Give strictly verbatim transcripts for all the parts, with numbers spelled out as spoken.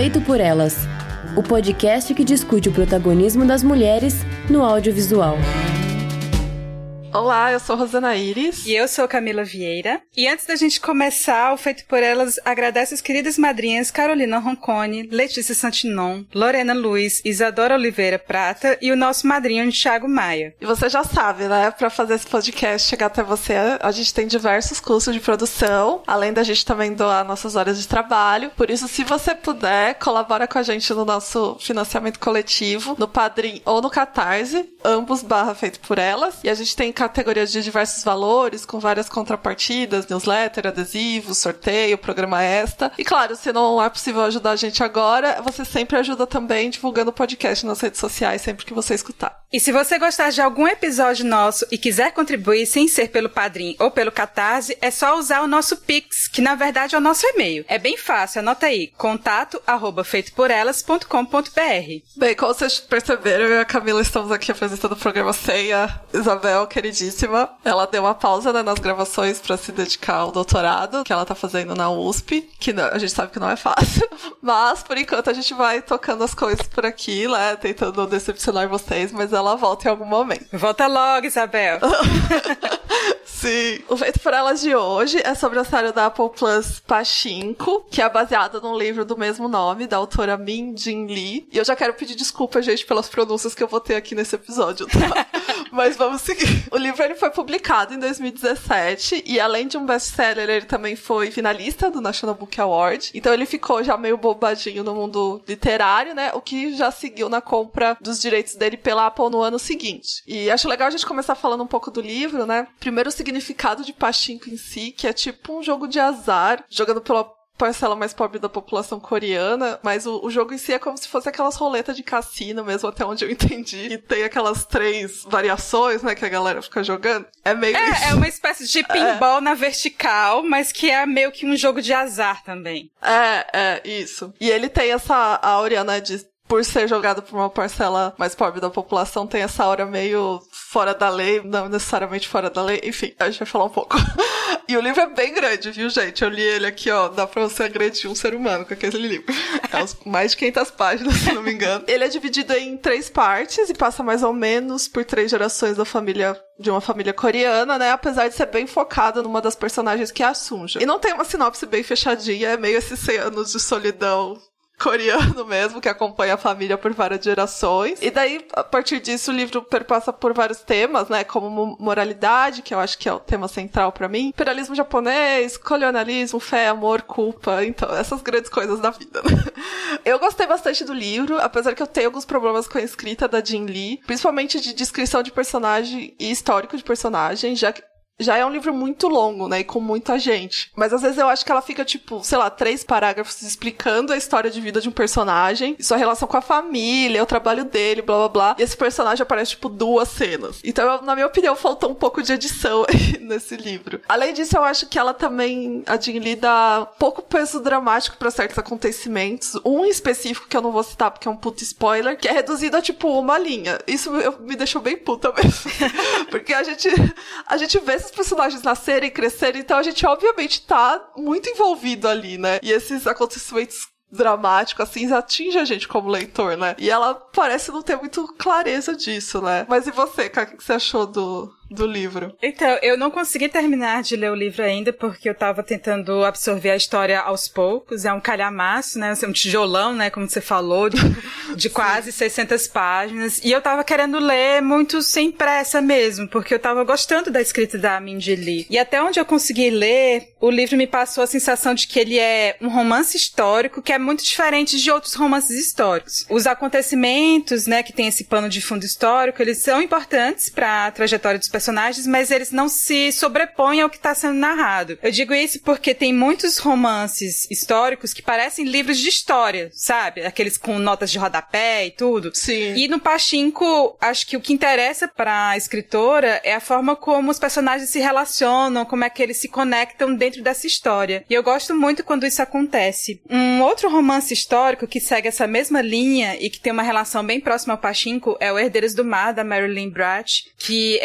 Feito por Elas, o podcast que discute o protagonismo das mulheres no audiovisual. Olá, eu sou Rosana Iris. E eu sou Camila Vieira. E antes da gente começar, o Feito por Elas agradece as queridas madrinhas Carolina Roncone, Letícia Santinon, Lorena Luiz, Isadora Oliveira Prata e o nosso madrinho Thiago Maia. E você já sabe, né? Pra fazer esse podcast chegar até você, a gente tem diversos cursos de produção, além da gente também doar nossas horas de trabalho. Por isso, se você puder, colabora com a gente no nosso financiamento coletivo, no Padrim ou no Catarse, ambos barra Feito por Elas. E a gente tem categorias de diversos valores, com várias contrapartidas, newsletter, adesivos, sorteio, programa extra. E claro, se não é possível ajudar a gente agora, você sempre ajuda também divulgando o podcast nas redes sociais, sempre que você escutar. E se você gostar de algum episódio nosso e quiser contribuir sem ser pelo Padrim ou pelo Catarse, é só usar o nosso Pix, que na verdade é o nosso e-mail. É bem fácil, anota aí, contato arroba feito por elas ponto com ponto b r. Bem, como vocês perceberam, eu e a Camila estamos aqui apresentando o programa sem a Isabel, queridíssima. Ela deu uma pausa, né, nas gravações para se dedicar ao doutorado que ela tá fazendo na U S P, que não, a gente sabe que não é fácil, mas por enquanto a gente vai tocando as coisas por aqui, né, tentando não decepcionar vocês, mas ela volta em algum momento. Volta logo, Isabel. Sim. O Feito por Elas de hoje é sobre a série da Apple Plus Pachinko, que é baseada num livro do mesmo nome, da autora Min Jin Lee. E eu já quero pedir desculpa, gente, pelas pronúncias que eu vou ter aqui nesse episódio, tá? Mas vamos seguir. O livro ele foi publicado em dois mil e dezessete e, além de um best-seller, ele também foi finalista do National Book Award. Então ele ficou já meio bobadinho no mundo literário, né? O que já seguiu na compra dos direitos dele pela Apple no ano seguinte. E acho legal a gente começar falando um pouco do livro, né? Primeiro, o significado de Pachinko em si, que é tipo um jogo de azar, jogando pela parcela mais pobre da população coreana, mas o, o jogo em si é como se fosse aquelas roletas de cassino mesmo, até onde eu entendi. E tem aquelas três variações, né, que a galera fica jogando. É meio É, isso. é uma espécie de pinball é. na vertical, mas que é meio que um jogo de azar também. É, é, isso. E ele tem essa áurea, né, de por ser jogado por uma parcela mais pobre da população, tem essa aura meio fora da lei, não necessariamente fora da lei, enfim, a gente vai falar um pouco. E o livro é bem grande, viu, gente? Eu li ele aqui, ó, dá pra você agredir um ser humano com aquele livro. É uns mais de quinhentas páginas, se não me engano. Ele é dividido em três partes e passa mais ou menos por três gerações da família, de uma família coreana, né? Apesar de ser bem focado numa das personagens que é a Sunja. E não tem uma sinopse bem fechadinha, é meio esses cem anos de solidão coreano mesmo, que acompanha a família por várias gerações. E daí, a partir disso, o livro perpassa por vários temas, né, como moralidade, que eu acho que é o tema central pra mim, imperialismo japonês, colonialismo, fé, amor, culpa, então, essas grandes coisas da vida, né? Eu gostei bastante do livro, apesar que eu tenho alguns problemas com a escrita da Jin Lee, principalmente de descrição de personagem e histórico de personagem, já que já é um livro muito longo, né, e com muita gente. Mas às vezes eu acho que ela fica, tipo, sei lá, três parágrafos explicando a história de vida de um personagem, e sua relação com a família, o trabalho dele, blá blá blá. E esse personagem aparece, tipo, duas cenas. Então, eu, na minha opinião, faltou um pouco de edição aí nesse livro. Além disso, eu acho que ela também, a Jin Lee, dá pouco peso dramático pra certos acontecimentos. Um em específico, que eu não vou citar porque é um puto spoiler, que é reduzido a, tipo, uma linha. Isso eu, me deixou bem puta mesmo. Porque a gente, a gente vê esses personagens nascerem e crescerem, então a gente obviamente tá muito envolvido ali, né? E esses acontecimentos dramáticos, assim, atinge a gente como leitor, né? E ela parece não ter muito clareza disso, né? Mas e você, Cá, o que você achou do, do livro? Então, eu não consegui terminar de ler o livro ainda, porque eu tava tentando absorver a história aos poucos. É um calhamaço, né? Um tijolão, né? Como você falou, de, de quase seiscentas páginas. E eu tava querendo ler muito sem pressa mesmo, porque eu tava gostando da escrita da Min Jin Lee. E até onde eu consegui ler, o livro me passou a sensação de que ele é um romance histórico que é muito diferente de outros romances históricos. Os acontecimentos, né, que tem esse pano de fundo histórico, eles são importantes para a trajetória dos personagens, mas eles não se sobrepõem ao que está sendo narrado. Eu digo isso porque tem muitos romances históricos que parecem livros de história, sabe? Aqueles com notas de rodapé e tudo. Sim. E no Pachinko, acho que o que interessa para a escritora é a forma como os personagens se relacionam, como é que eles se conectam dentro dessa história. E eu gosto muito quando isso acontece. Um outro romance histórico que segue essa mesma linha e que tem uma relação bem próxima ao Pachinko é o Herdeiros do Mar, da Marilyn Brach, que é uma autora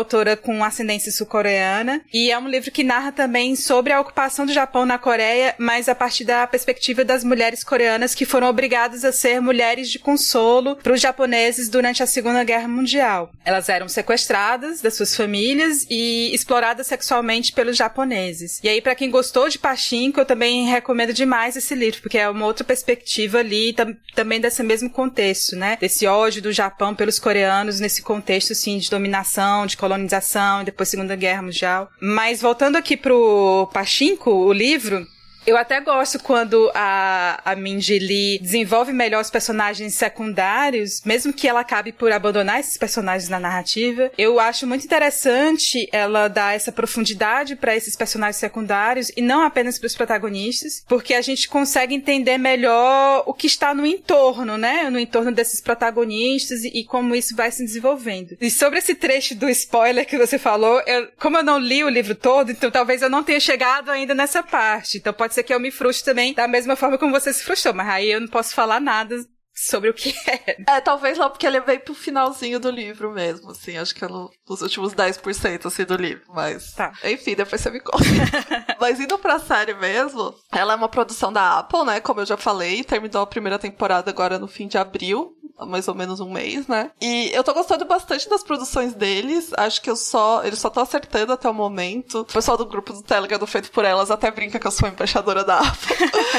autora com ascendência sul-coreana, e é um livro que narra também sobre a ocupação do Japão na Coreia, mas a partir da perspectiva das mulheres coreanas que foram obrigadas a ser mulheres de consolo para os japoneses durante a Segunda Guerra Mundial. Elas eram sequestradas das suas famílias e exploradas sexualmente pelos japoneses. E aí, para quem gostou de Pachinko, eu também recomendo demais esse livro, porque é uma outra perspectiva ali, tam- também desse mesmo contexto, né? Desse ódio do Japão pelos coreanos, nesse contexto, sim, de dominação, de colonização, e depois Segunda Guerra Mundial. Mas voltando aqui pro Pachinko, o livro, eu até gosto quando a, a Minji Lee desenvolve melhor os personagens secundários, mesmo que ela acabe por abandonar esses personagens na narrativa. Eu acho muito interessante ela dar essa profundidade para esses personagens secundários e não apenas para os protagonistas, porque a gente consegue entender melhor o que está no entorno, né? No entorno desses protagonistas e, e como isso vai se desenvolvendo. E sobre esse trecho do spoiler que você falou, eu, como eu não li o livro todo, então talvez eu não tenha chegado ainda nessa parte. Então pode ser que eu me frustre também da mesma forma como você se frustrou, mas aí eu não posso falar nada sobre o que é. É, talvez não, porque ele veio pro finalzinho do livro mesmo, assim, acho que é no, nos últimos dez por cento, assim, do livro, mas... Tá. Enfim, depois você me conta. Mas indo pra série mesmo, ela é uma produção da Apple, né, como eu já falei, terminou a primeira temporada agora no fim de abril, mais ou menos um mês, né? E eu tô gostando bastante das produções deles. Acho que eu só... Eles só estão acertando até o momento. O pessoal do grupo do Telegram do Feito por Elas até brinca que eu sou embaixadora da Apple.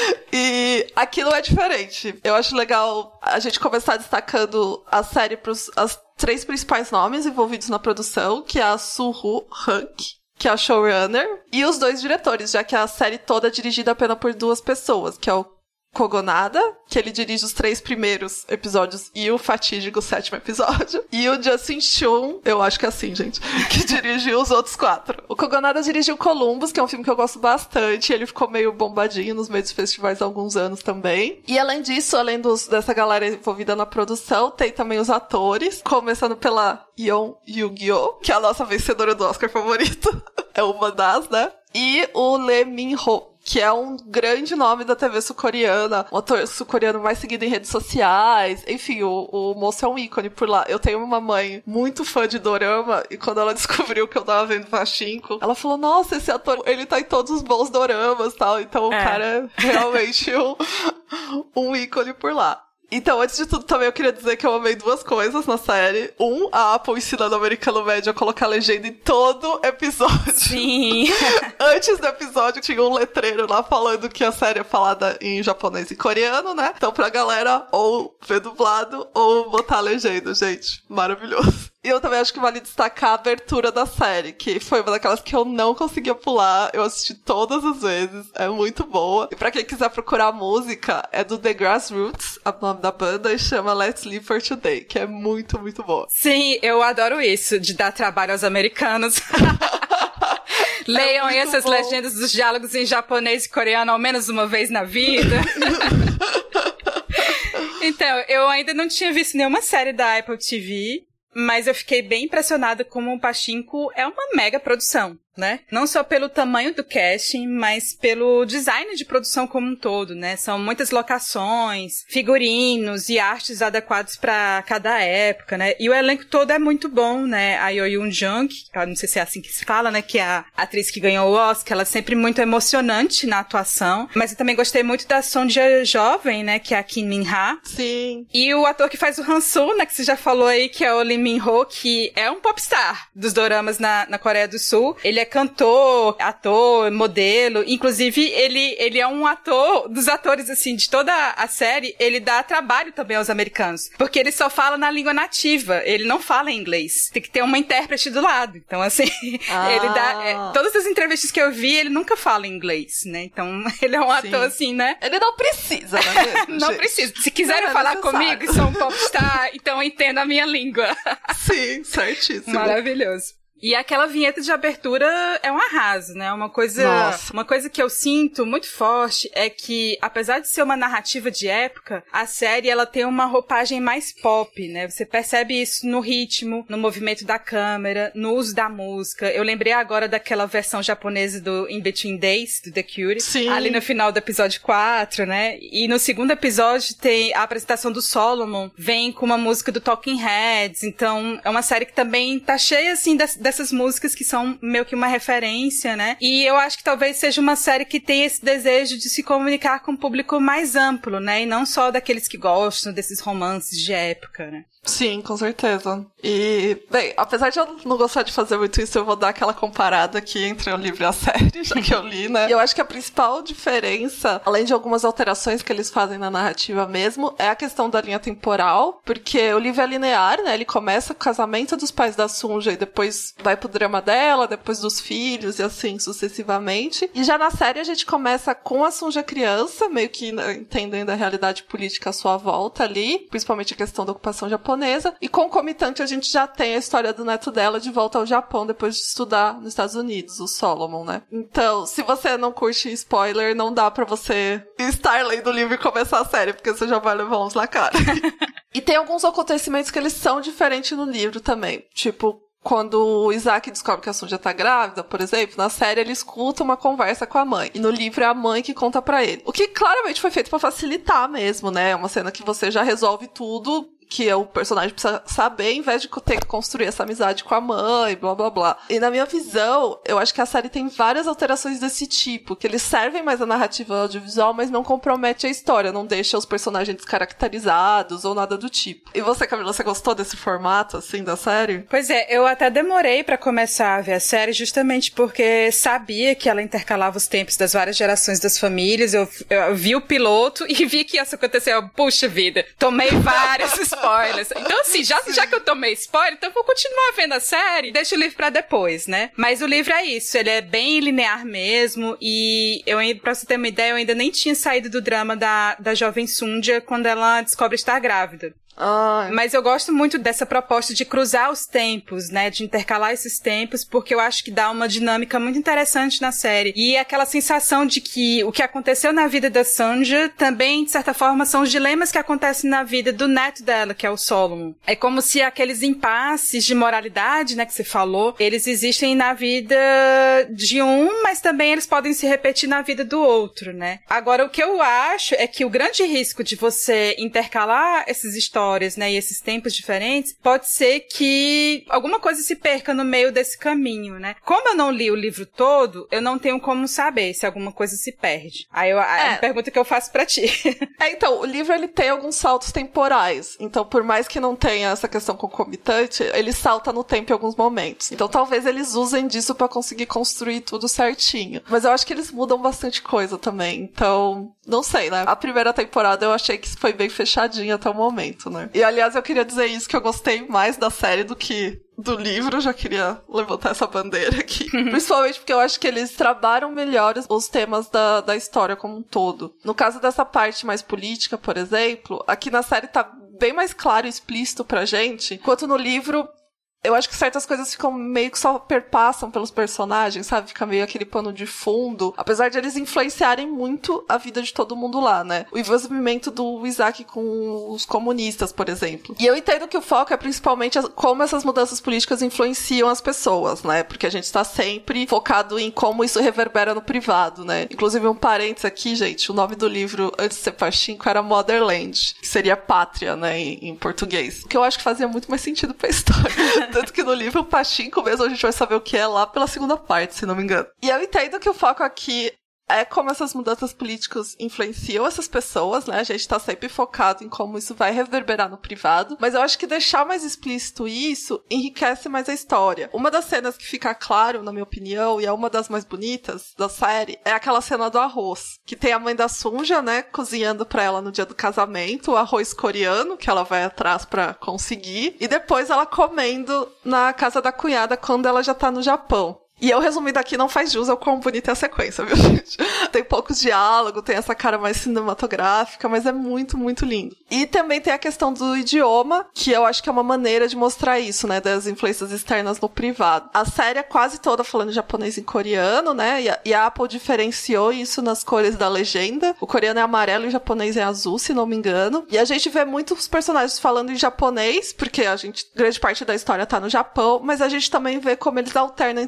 E aqui não é diferente. Eu acho legal a gente começar destacando a série pros as três principais nomes envolvidos na produção, que é a Soo-Woo Hunk, que é a showrunner, e os dois diretores, já que a série toda é dirigida apenas por duas pessoas, que é o Kogonada, que ele dirige os três primeiros episódios e o fatídico sétimo episódio. E o Justin Chun, eu acho que é assim, gente, que dirigiu os outros quatro. O Kogonada dirigiu Columbus, que é um filme que eu gosto bastante. Ele ficou meio bombadinho nos meios dos festivais há alguns anos também. E além disso, além dos, dessa galera envolvida na produção, tem também os atores, começando pela Yeon Yu-gi-Oh, que é a nossa vencedora do Oscar favorito. É uma das, né? E o Lee Min-ho, que é um grande nome da T V sul-coreana, um ator sul-coreano mais seguido em redes sociais. Enfim, o, o moço é um ícone por lá. Eu tenho uma mãe muito fã de dorama, e quando ela descobriu que eu tava vendo Pachinko, ela falou, nossa, esse ator, ele tá em todos os bons doramas e tal. Então é. O cara é realmente um, um ícone por lá. Então, antes de tudo, também eu queria dizer que eu amei duas coisas na série. Um, a Apple ensinando o americano médio a colocar legenda em todo episódio. Sim. Antes do episódio, tinha um letreiro lá falando que a série é falada em japonês e coreano, né? Então, pra galera, ou ver dublado, ou botar a legenda, gente. Maravilhoso. E eu também acho que vale destacar a abertura da série, que foi uma daquelas que eu não conseguia pular. Eu assisti todas as vezes. É muito boa. E pra quem quiser procurar a música, é do The Grassroots, o nome da banda, e chama Let's Live for Today, que é muito, muito boa. Sim, eu adoro isso, de dar trabalho aos americanos. Leiam é essas bom. Legendas dos diálogos em japonês e coreano ao menos uma vez na vida. Então, eu ainda não tinha visto nenhuma série da Apple T V, mas eu fiquei bem impressionada como o Pachinko é uma mega produção, né? Não só pelo tamanho do casting, mas pelo design de produção como um todo, né? São muitas locações, figurinos e artes adequados para cada época, né? E o elenco todo é muito bom, né? A Yo Yoon-jung, não sei se é assim que se fala, né? Que é a atriz que ganhou o Oscar, ela é sempre muito emocionante na atuação. Mas eu também gostei muito da Sonja jovem, né? Que é a Kim Min-ha. Sim. E o ator que faz o Han-soo, né? Que você já falou aí, que é o Lee Min-ho, que é um popstar dos doramas na, na Coreia do Sul. Ele é cantor, ator, modelo. Inclusive, ele, ele é um ator, dos atores, assim, de toda a série, ele dá trabalho também aos americanos. Porque ele só fala na língua nativa. Ele não fala em inglês. Tem que ter uma intérprete do lado. Então, assim, ah. ele dá... É, todas as entrevistas que eu vi, ele nunca fala em inglês, né? Então, ele é um Sim. ator, assim, né? Ele não precisa, né? Não gente? precisa. Se quiserem é falar necessário. Comigo e sou um popstar, então entenda a minha língua. Sim, certíssimo. Maravilhoso. E aquela vinheta de abertura é um arraso, né? Uma coisa, Nossa. uma coisa que eu sinto muito forte é que, apesar de ser uma narrativa de época, a série, ela tem uma roupagem mais pop, né? Você percebe isso no ritmo, no movimento da câmera, no uso da música. Eu lembrei agora daquela versão japonesa do In Between Days, do The Cure. Sim. Ali no final do episódio quatro, né? E no segundo episódio tem a apresentação do Solomon, vem com uma música do Talking Heads. Então, é uma série que também tá cheia, assim, das dessas músicas que são meio que uma referência, né? E eu acho que talvez seja uma série que tem esse desejo de se comunicar com um público mais amplo, né? E não só daqueles que gostam desses romances de época, né? Sim, com certeza. E, bem, apesar de eu não gostar de fazer muito isso, eu vou dar aquela comparada aqui entre o livro e a série, já que eu li, né? E eu acho que a principal diferença, além de algumas alterações que eles fazem na narrativa mesmo, é a questão da linha temporal, porque o livro é linear, né? Ele começa com o casamento dos pais da Sunja e depois vai pro drama dela, depois dos filhos e assim sucessivamente. E já na série a gente começa com a Sunja criança, meio que, né, entendendo a realidade política à sua volta ali, principalmente a questão da ocupação japonesa. E concomitante a gente já tem a história do neto dela de volta ao Japão depois de estudar nos Estados Unidos, o Solomon, né? Então, se você não curte spoiler, não dá pra você estar lendo o livro e começar a série, porque você já vai levar uns na cara. E tem alguns acontecimentos que eles são diferentes no livro também, tipo, quando o Isaac descobre que a Sunja tá grávida, por exemplo, na série ele escuta uma conversa com a mãe. E no livro é a mãe que conta pra ele. O que claramente foi feito pra facilitar mesmo, né? É uma cena que você já resolve tudo que o personagem precisa saber, em vez de ter que construir essa amizade com a mãe, blá, blá, blá. E na minha visão, eu acho que a série tem várias alterações desse tipo, que eles servem mais a narrativa audiovisual, mas não compromete a história, não deixa os personagens descaracterizados ou nada do tipo. E você, Camila, você gostou desse formato, assim, da série? Pois é, eu até demorei pra começar a ver a série justamente porque sabia que ela intercalava os tempos das várias gerações das famílias, eu, eu vi o piloto e vi que isso aconteceu, puxa vida, tomei várias spoilers. Então, assim, já, já que eu tomei spoiler, então eu vou continuar vendo a série, deixa o livro pra depois, né? Mas o livro é isso, ele é bem linear mesmo, e eu, pra você ter uma ideia, eu ainda nem tinha saído do drama da, da jovem Sunja quando ela descobre estar grávida. Ah. Mas eu gosto muito dessa proposta de cruzar os tempos, né, de intercalar esses tempos, porque eu acho que dá uma dinâmica muito interessante na série. E aquela sensação de que o que aconteceu na vida da Sunja também, de certa forma, são os dilemas que acontecem na vida do neto dela, que é o Solomon. É como se aqueles impasses de moralidade, né, que você falou, eles existem na vida de um, mas também eles podem se repetir na vida do outro, né. Agora, o que eu acho é que o grande risco de você intercalar esses histórias, né, e esses tempos diferentes, pode ser que alguma coisa se perca no meio desse caminho, né? Como eu não li o livro todo, eu não tenho como saber se alguma coisa se perde. Aí eu, é a pergunta que eu faço pra ti. É, então, o livro ele tem alguns saltos temporais. Então, por mais que não tenha essa questão concomitante, ele salta no tempo em alguns momentos. Então, talvez eles usem disso pra conseguir construir tudo certinho. Mas eu acho que eles mudam bastante coisa também. Então, não sei, né? A primeira temporada eu achei que foi bem fechadinha até o momento, né? E, aliás, eu queria dizer isso, que eu gostei mais da série do que do livro. Eu já queria levantar essa bandeira aqui. Principalmente porque eu acho que eles trabalham melhor os temas da, da história como um todo. No caso dessa parte mais política, por exemplo, aqui na série tá bem mais claro e explícito pra gente, enquanto no livro eu acho que certas coisas ficam meio que só perpassam pelos personagens, sabe? Fica meio aquele pano de fundo. Apesar de eles influenciarem muito a vida de todo mundo lá, né? O envolvimento do Isaac com os comunistas, por exemplo. E eu entendo que o foco é principalmente como essas mudanças políticas influenciam as pessoas, né? Porque a gente está sempre focado em como isso reverbera no privado, né? Inclusive, um parênteses aqui, gente. O nome do livro, antes de ser Pachinko, era Motherland, que seria pátria, né? Em, em português. O que eu acho que fazia muito mais sentido pra história. Tanto que no livro, o Pachinko mesmo, a gente vai saber o que é lá pela segunda parte, se não me engano. E eu entendo que o foco aqui é como essas mudanças políticas influenciam essas pessoas, né? A gente tá sempre focado em como isso vai reverberar no privado. Mas eu acho que deixar mais explícito isso enriquece mais a história. Uma das cenas que fica claro, na minha opinião, e é uma das mais bonitas da série, é aquela cena do arroz. Que tem a mãe da Sunja, né? Cozinhando pra ela no dia do casamento, o arroz coreano, que ela vai atrás pra conseguir. E depois ela comendo na casa da cunhada quando ela já tá no Japão. E eu, resumindo aqui, não faz jus ao quão bonita é a sequência, viu, gente? Tem poucos diálogos, tem essa cara mais cinematográfica, mas é muito, muito lindo. E também tem a questão do idioma, que eu acho que é uma maneira de mostrar isso, né, das influências externas no privado. A série é quase toda falando japonês e coreano, né, e a, e a Apple diferenciou isso nas cores da legenda. O coreano é amarelo e o japonês é azul, se não me engano. E a gente vê muitos personagens falando em japonês, porque a gente, grande parte da história tá no Japão, mas a gente também vê como eles alternam entre falar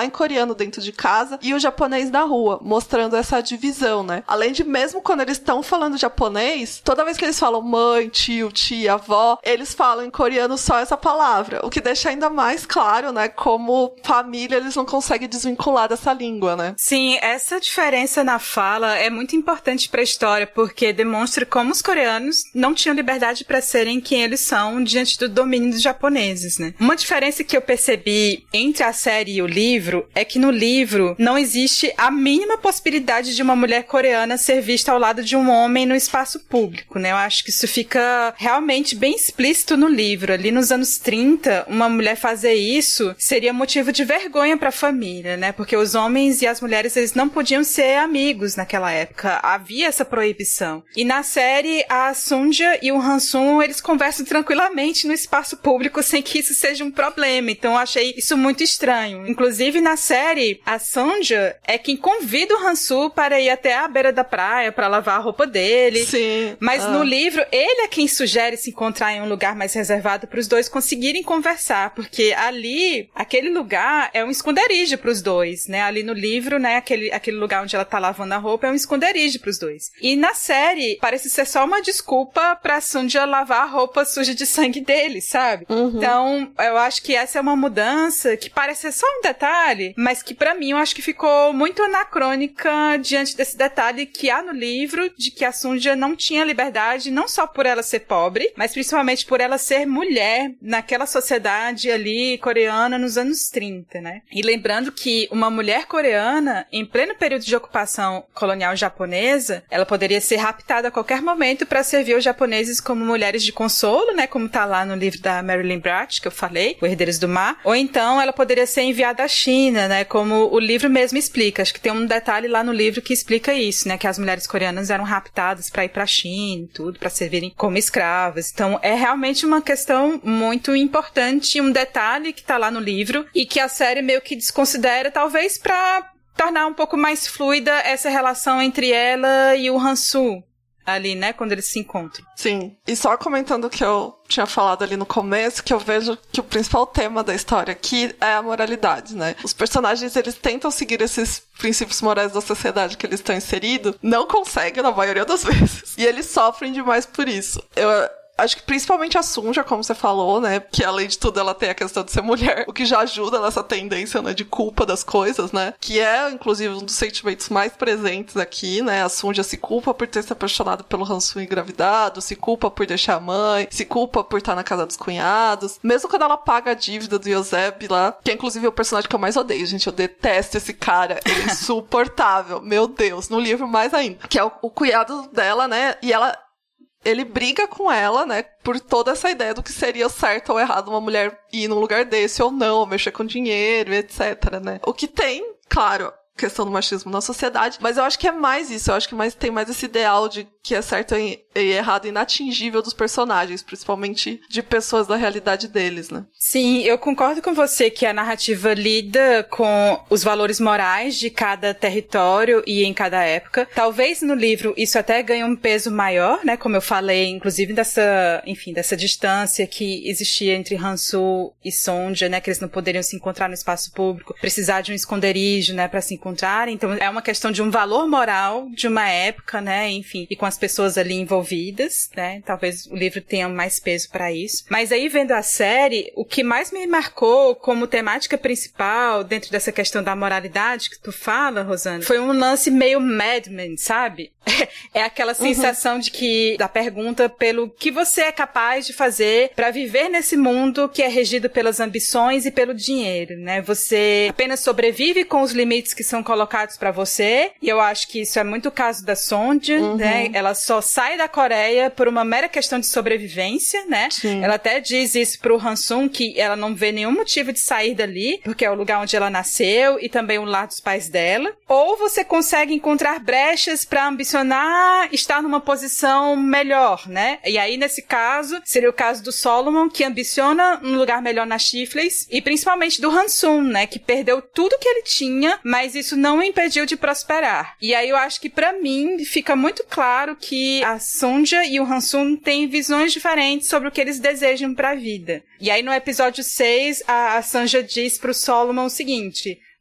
falar em coreano dentro de casa e o japonês na rua, mostrando essa divisão, né? Além de, mesmo quando eles estão falando japonês, toda vez que eles falam mãe, tio, tia, avó, eles falam em coreano só essa palavra, o que deixa ainda mais claro, né, como família eles não conseguem desvincular dessa língua, né? Sim, essa diferença na fala é muito importante para a história, porque demonstra como os coreanos não tinham liberdade para serem quem eles são diante do domínio dos japoneses, né? Uma diferença que eu percebi entre a série e o livro é que no livro não existe a mínima possibilidade de uma mulher coreana ser vista ao lado de um homem no espaço público, né? Eu acho que isso fica realmente bem explícito no livro. Ali nos anos trinta, uma mulher fazer isso seria motivo de vergonha para a família, né? Porque os homens e as mulheres, eles não podiam ser amigos naquela época. Havia essa proibição. E na série, a Sunja e o Han-sung, eles conversam tranquilamente no espaço público sem que isso seja um problema. Então eu achei isso muito estranho. Inclusive, na série, a Sunja é quem convida o Han-sung para ir até a beira da praia para lavar a roupa dele. Sim. Mas ah. no livro, ele é quem sugere se encontrar em um lugar mais reservado para os dois conseguirem conversar, porque ali, aquele lugar é um esconderijo para os dois, né? Ali no livro, né, aquele, aquele lugar onde ela tá lavando a roupa é um esconderijo para os dois. E na série, parece ser só uma desculpa pra Sunja lavar a roupa suja de sangue dele, sabe? Uhum. Então, eu acho que essa é uma mudança que parece ser só um detalhe, mas que pra mim eu acho que ficou muito anacrônica diante desse detalhe que há no livro, de que a Sunja não tinha liberdade, não só por ela ser pobre, mas principalmente por ela ser mulher naquela sociedade ali coreana nos anos trinta, né? E lembrando que uma mulher coreana, em pleno período de ocupação colonial japonesa, ela poderia ser raptada a qualquer momento para servir os japoneses como mulheres de consolo, né? Como tá lá no livro da Marilyn Bratt, que eu falei, O Herdeiros do Mar. Ou então ela poderia ser enviada à China, né? Como o livro mesmo explica. Acho que tem um detalhe lá no livro que explica isso, né? Que as mulheres coreanas eram raptadas para ir pra China e tudo, para servirem como escravas. Então é realmente uma questão muito importante, um detalhe que tá lá no livro e que a série meio que desconsidera, talvez pra tornar um pouco mais fluida essa relação entre ela e o Han-sung ali, né, quando eles se encontram. Sim, e só comentando o que eu tinha falado ali no começo, que eu vejo que o principal tema da história aqui é a moralidade, né? Os personagens, eles tentam seguir esses princípios morais da sociedade que eles estão inseridos, não conseguem na maioria das vezes, e eles sofrem demais por isso. Eu acho que principalmente a Sunja, como você falou, né? Que além de tudo ela tem a questão de ser mulher, o que já ajuda nessa tendência, né? De culpa das coisas, né? Que é, inclusive, um dos sentimentos mais presentes aqui, né? A Sunja se culpa por ter se apaixonado pelo Han-sung engravidado, se culpa por deixar a mãe, se culpa por estar na casa dos cunhados. Mesmo quando ela paga a dívida do Yoseb lá, que é inclusive o personagem que eu mais odeio, gente. Eu detesto esse cara. Ele é insuportável. Meu Deus. No livro mais ainda. Que é o, o cunhado dela, né? E ela... Ele briga com ela, né, por toda essa ideia do que seria certo ou errado uma mulher ir num lugar desse ou não, mexer com dinheiro, etcétera, né. O que tem, claro, questão do machismo na sociedade, mas eu acho que é mais isso, eu acho que mais, tem mais esse ideal de que é certo e errado, inatingível dos personagens, principalmente de pessoas da realidade deles, né? Sim, eu concordo com você que a narrativa lida com os valores morais de cada território e em cada época. Talvez no livro isso até ganhe um peso maior, né? Como eu falei, inclusive dessa, enfim, dessa distância que existia entre Han-sung e Sunja, né? Que eles não poderiam se encontrar no espaço público, precisar de um esconderijo, né? Para se encontrarem. Então é uma questão de um valor moral de uma época, né? Enfim, e com as pessoas ali envolvidas, né? Talvez o livro tenha mais peso para isso. Mas aí, vendo a série, o que mais me marcou como temática principal dentro dessa questão da moralidade que tu fala, Rosana, foi um lance meio Mad Men, sabe? É aquela sensação uhum. de que, da pergunta pelo que você é capaz de fazer para viver nesse mundo que é regido pelas ambições e pelo dinheiro, né? Você apenas sobrevive com os limites que são colocados para você, e eu acho que isso é muito o caso da Sunja, uhum. né? Ela só sai da Coreia por uma mera questão de sobrevivência, né? Sim. Ela até diz isso pro Han-sung, que ela não vê nenhum motivo de sair dali, porque é o lugar onde ela nasceu e também o lar dos pais dela. Ou você consegue encontrar brechas para ambicionar estar numa posição melhor, né? E aí, nesse caso, seria o caso do Solomon, que ambiciona um lugar melhor na Chifleys, e principalmente do Han-sung, né? Que perdeu tudo que ele tinha, mas isso não o impediu de prosperar. E aí eu acho que, pra mim, fica muito claro que a Sunja e o Han-sung têm visões diferentes sobre o que eles desejam pra vida. E aí, no episódio seis, a, a Sunja diz pro Solomon o seguinte: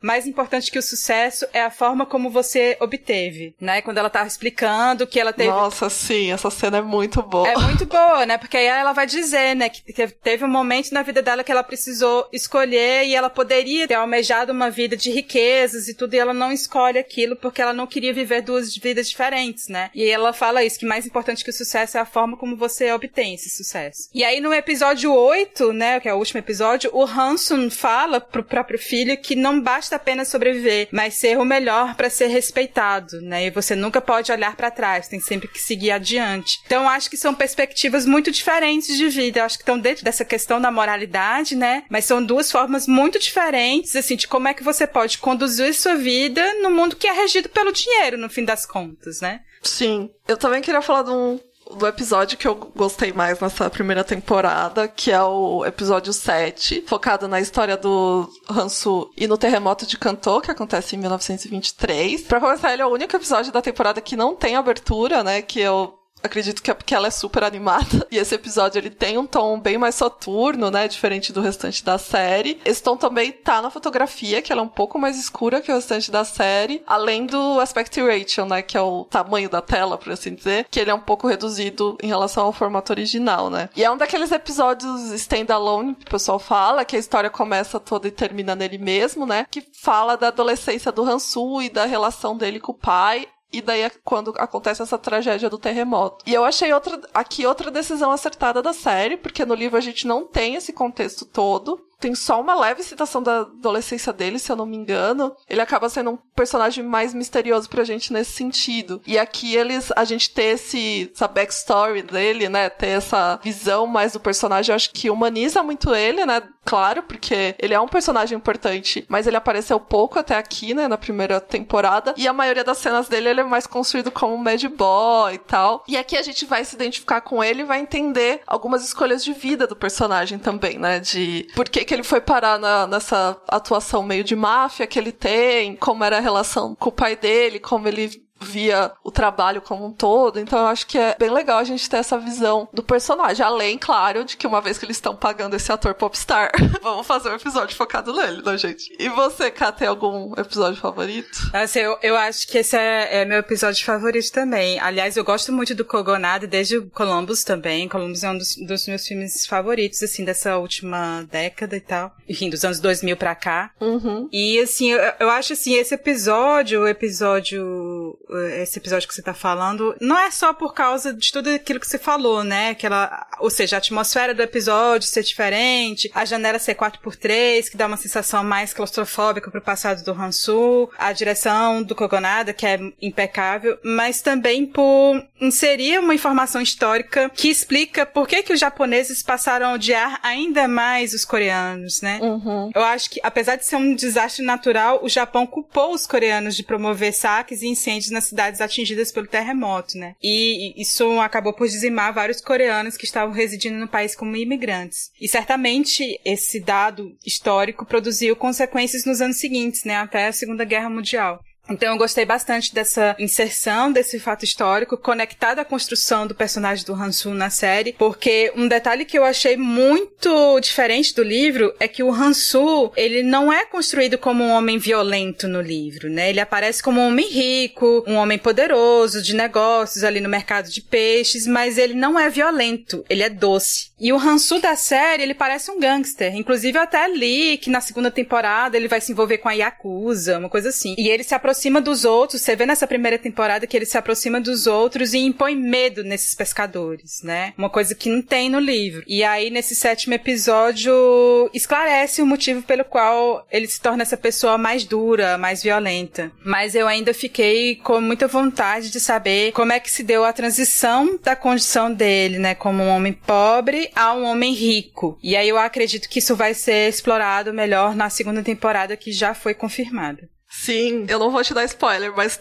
mais importante que o sucesso é a forma como você obteve, né? Quando ela tava explicando que ela teve... Nossa, sim, essa cena é muito boa. É muito boa, né? Porque aí ela vai dizer, né, que teve um momento na vida dela que ela precisou escolher e ela poderia ter almejado uma vida de riquezas e tudo, e ela não escolhe aquilo porque ela não queria viver duas vidas diferentes, né? E aí ela fala isso, que mais importante que o sucesso é a forma como você obtém esse sucesso. E aí no episódio oito, né, que é o último episódio, o Hansun fala pro próprio filho que não basta apenas sobreviver, mas ser o melhor para ser respeitado, né? E você nunca pode olhar para trás, tem sempre que seguir adiante. Então, acho que são perspectivas muito diferentes de vida. Eu acho que estão dentro dessa questão da moralidade, né? Mas são duas formas muito diferentes, assim, de como é que você pode conduzir sua vida no mundo que é regido pelo dinheiro, no fim das contas, né? Sim. Eu também queria falar de um do episódio que eu gostei mais nessa primeira temporada, que é o episódio sete, focado na história do Hansu e no terremoto de Kanto, que acontece em mil novecentos e vinte e três. Pra começar, ele é o único episódio da temporada que não tem abertura, né, que eu acredito que é porque ela é super animada. E esse episódio, ele tem um tom bem mais soturno, né? Diferente do restante da série. Esse tom também tá na fotografia, que ela é um pouco mais escura que o restante da série. Além do aspect ratio, né? Que é o tamanho da tela, por assim dizer. Que ele é um pouco reduzido em relação ao formato original, né? E é um daqueles episódios standalone, que o pessoal fala, que a história começa toda e termina nele mesmo, né? Que fala da adolescência do Hansu e da relação dele com o pai. E daí é quando acontece essa tragédia do terremoto. E eu achei outra, aqui outra decisão acertada da série, porque no livro a gente não tem esse contexto todo. Tem só uma leve citação da adolescência dele, se eu não me engano. Ele acaba sendo um personagem mais misterioso pra gente nesse sentido. E aqui eles, a gente ter esse, essa backstory dele, né? Ter essa visão mais do personagem, eu acho que humaniza muito ele, né? Claro, porque ele é um personagem importante, mas ele apareceu pouco até aqui, né? Na primeira temporada. E a maioria das cenas dele, ele é mais construído como um bad boy e tal. E aqui a gente vai se identificar com ele e vai entender algumas escolhas de vida do personagem também, né? De por que que ele foi parar na, nessa atuação meio de máfia que ele tem, como era a relação com o pai dele, como ele via o trabalho como um todo. Então eu acho que é bem legal a gente ter essa visão do personagem, além, claro, de que uma vez que eles estão pagando esse ator popstar, vamos fazer um episódio focado nele, né, gente? E você, Ká, tem algum episódio favorito? Assim, eu, eu acho que esse é, é meu episódio favorito também. Aliás, eu gosto muito do Kogonada, desde o Columbus também. Columbus é um dos, dos meus filmes favoritos, assim, dessa última década e tal. Enfim, dos anos dois mil pra cá. Uhum. E, assim, eu, eu acho, assim, esse episódio, o episódio... esse episódio que você tá falando, não é só por causa de tudo aquilo que você falou, né? Aquela, ou seja, a atmosfera do episódio ser diferente, a janela ser quatro por três, que dá uma sensação mais claustrofóbica pro passado do Hansu, a direção do Kogonada, que é impecável, mas também por inserir uma informação histórica que explica por que que os japoneses passaram a odiar ainda mais os coreanos, né? Uhum. Eu acho que, apesar de ser um desastre natural, o Japão culpou os coreanos de promover saques e incêndios nas cidades atingidas pelo terremoto, né? E isso acabou por dizimar vários coreanos que estavam residindo no país como imigrantes. E certamente esse dado histórico produziu consequências nos anos seguintes, né? Até a Segunda Guerra Mundial. Então eu gostei bastante dessa inserção desse fato histórico conectado à construção do personagem do Hansu na série, porque um detalhe que eu achei muito diferente do livro é que o Hansu, ele não é construído como um homem violento no livro, né? Ele aparece como um homem rico, um homem poderoso, de negócios ali no mercado de peixes, mas ele não é violento, ele é doce. E o Hansu da série, ele parece um gangster. Inclusive eu até li que na segunda temporada ele vai se envolver com a Yakuza, uma coisa assim. E ele se aproxima dos outros, você vê nessa primeira temporada que ele se aproxima dos outros e impõe medo nesses pescadores, né? Uma coisa que não tem no livro. E aí, nesse sétimo episódio, esclarece o motivo pelo qual ele se torna essa pessoa mais dura, mais violenta. Mas eu ainda fiquei com muita vontade de saber como é que se deu a transição da condição dele, né? Como um homem pobre a um homem rico. E aí eu acredito que isso vai ser explorado melhor na segunda temporada, que já foi confirmada. Sim, eu não vou te dar spoiler, mas tem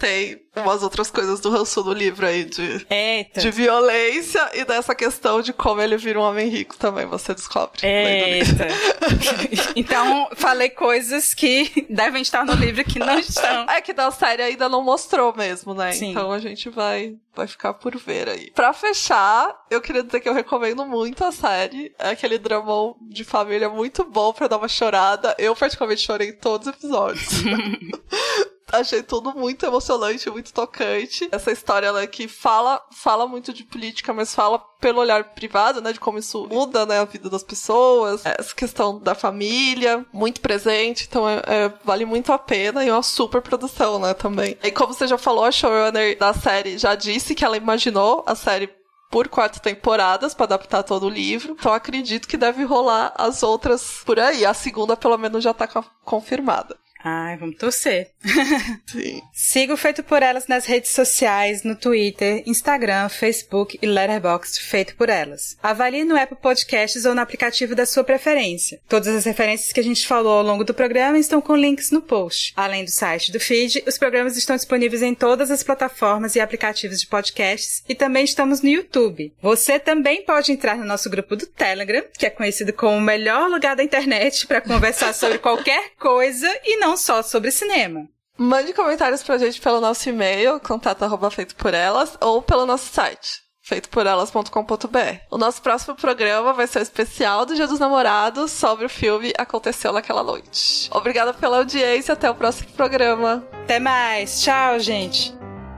umas outras coisas do Hansu no livro aí, de, Eita. de violência e dessa questão de como ele vira um homem rico também, você descobre. Eita. Então, falei coisas que devem estar no livro que não estão. É que da série ainda não mostrou mesmo, né? Sim. Então a gente vai, vai ficar por ver aí. Pra fechar, eu queria dizer que eu recomendo muito a série. É aquele dramão de família muito bom pra dar uma chorada. Eu particularmente chorei em todos os episódios. Achei tudo muito emocionante, muito tocante. Essa história, ela que fala, fala muito de política, mas fala pelo olhar privado, né? De como isso muda, né? A vida das pessoas. Essa questão da família, muito presente. Então, é, é, vale muito a pena. E é uma super produção, né? Também. E como você já falou, a showrunner da série já disse que ela imaginou a série por quatro temporadas pra adaptar todo o livro. Então, acredito que deve rolar as outras por aí. A segunda, pelo menos, já tá confirmada. Ai, vamos torcer. Sim. Siga o Feito por Elas nas redes sociais, no Twitter, Instagram, Facebook e Letterboxd Feito por Elas. Avalie no Apple Podcasts ou no aplicativo da sua preferência. Todas as referências que a gente falou ao longo do programa estão com links no post. Além do site do feed, os programas estão disponíveis em todas as plataformas e aplicativos de podcasts e também estamos no YouTube. Você também pode entrar no nosso grupo do Telegram, que é conhecido como o melhor lugar da internet para conversar sobre qualquer coisa e não só sobre cinema. Mande comentários pra gente pelo nosso e-mail, contato arroba feito por elas, ou pelo nosso site, feito por elas ponto com ponto b r. O nosso próximo programa vai ser o especial do Dia dos Namorados sobre o filme Aconteceu Naquela Noite. Obrigada pela audiência, até o próximo programa. Até mais, tchau, gente!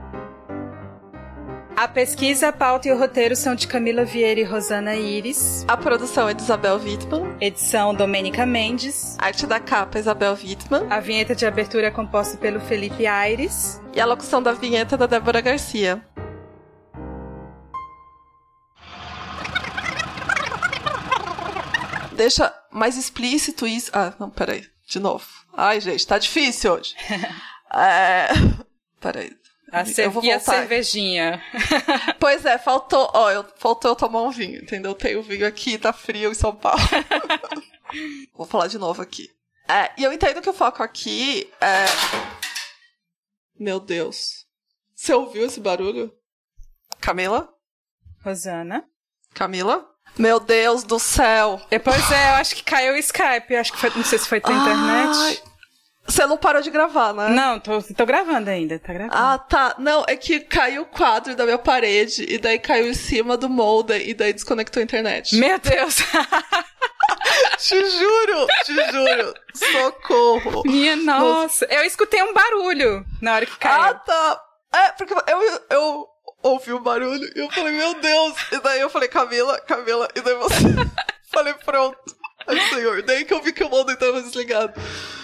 A pesquisa, a pauta e o roteiro são de Camila Vieira e Rosana Iris. A produção é de Isabel Wittmann. Edição Domênica Mendes. Arte da capa, Isabel Wittmann. A vinheta de abertura é composta pelo Felipe Aires. E a locução da vinheta é da Débora Garcia. Deixa mais explícito isso... Ah, não, peraí. De novo. Ai, gente, tá difícil hoje. é... Peraí. A cer- e a cervejinha. Pois é, faltou, ó, eu, faltou eu tomar um vinho, entendeu? Eu tenho vinho aqui, tá frio em São Paulo. Vou falar de novo aqui. É, e eu entendo que o foco aqui é... Meu Deus. Você ouviu esse barulho? Camila? Rosana? Camila? Meu Deus do céu. E, pois é, eu acho que caiu o Skype. Acho que foi, não sei se foi tua internet. Ai. Você não parou de gravar, né? Não, tô, tô gravando ainda, tá gravando. Ah, tá. Não, é que caiu o quadro da minha parede, e daí caiu em cima do molde, e daí desconectou a internet. Meu Deus! Te juro, te juro. Socorro. Minha nossa. Eu escutei um barulho na hora que caiu. Ah, tá. É, porque eu, eu ouvi o barulho, e eu falei, meu Deus. E daí eu falei, Camila, Camila, e daí você... falei, pronto. Ai, senhor. Daí que eu vi que o molde estava desligado.